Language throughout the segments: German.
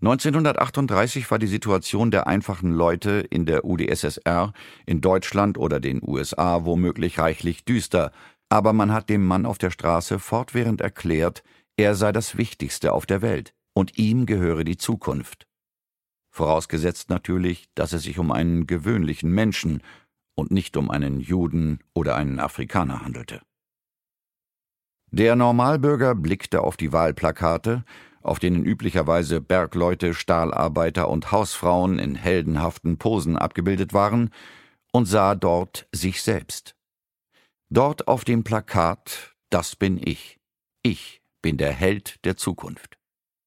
1938 war die Situation der einfachen Leute in der UdSSR, in Deutschland oder den USA womöglich reichlich düster, aber man hat dem Mann auf der Straße fortwährend erklärt, er sei das Wichtigste auf der Welt und ihm gehöre die Zukunft. Vorausgesetzt natürlich, dass es sich um einen gewöhnlichen Menschen und nicht um einen Juden oder einen Afrikaner handelte. Der Normalbürger blickte auf die Wahlplakate, auf denen üblicherweise Bergleute, Stahlarbeiter und Hausfrauen in heldenhaften Posen abgebildet waren, und sah dort sich selbst. Dort auf dem Plakat, das bin ich. Ich bin der Held der Zukunft.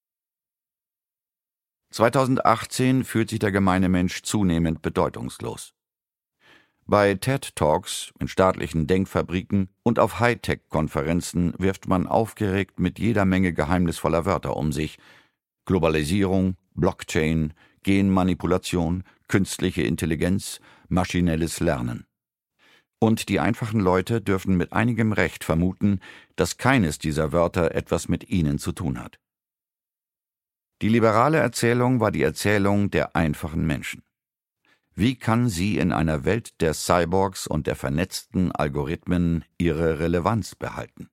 2018 fühlt sich der gemeine Mensch zunehmend bedeutungslos. Bei TED-Talks, in staatlichen Denkfabriken und auf Hightech-Konferenzen wirft man aufgeregt mit jeder Menge geheimnisvoller Wörter um sich: Globalisierung, Blockchain, Genmanipulation, künstliche Intelligenz, maschinelles Lernen. Und die einfachen Leute dürfen mit einigem Recht vermuten, dass keines dieser Wörter etwas mit ihnen zu tun hat. Die liberale Erzählung war die Erzählung der einfachen Menschen. Wie kann sie in einer Welt der Cyborgs und der vernetzten Algorithmen ihre Relevanz behalten?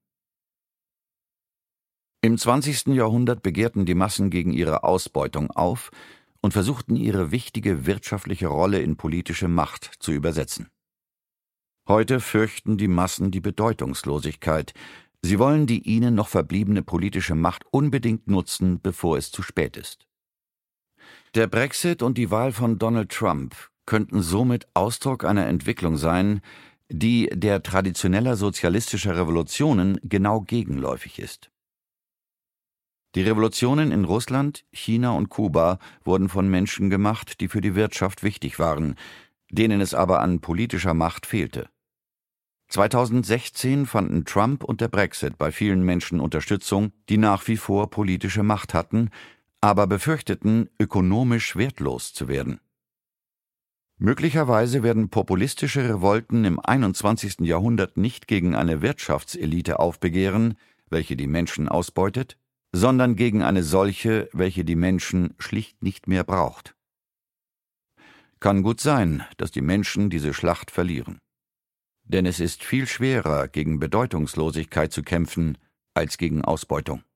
Im 20. Jahrhundert begehrten die Massen gegen ihre Ausbeutung auf und versuchten ihre wichtige wirtschaftliche Rolle in politische Macht zu übersetzen. Heute fürchten die Massen die Bedeutungslosigkeit. Sie wollen die ihnen noch verbliebene politische Macht unbedingt nutzen, bevor es zu spät ist. Der Brexit und die Wahl von Donald Trump könnten somit Ausdruck einer Entwicklung sein, die der traditioneller sozialistischer Revolutionen genau gegenläufig ist. Die Revolutionen in Russland, China und Kuba wurden von Menschen gemacht, die für die Wirtschaft wichtig waren, denen es aber an politischer Macht fehlte. 2016 fanden Trump und der Brexit bei vielen Menschen Unterstützung, die nach wie vor politische Macht hatten, aber befürchteten, ökonomisch wertlos zu werden. Möglicherweise werden populistische Revolten im 21. Jahrhundert nicht gegen eine Wirtschaftselite aufbegehren, welche die Menschen ausbeutet, sondern gegen eine solche, welche die Menschen schlicht nicht mehr braucht. Kann gut sein, dass die Menschen diese Schlacht verlieren. Denn es ist viel schwerer, gegen Bedeutungslosigkeit zu kämpfen, als gegen Ausbeutung.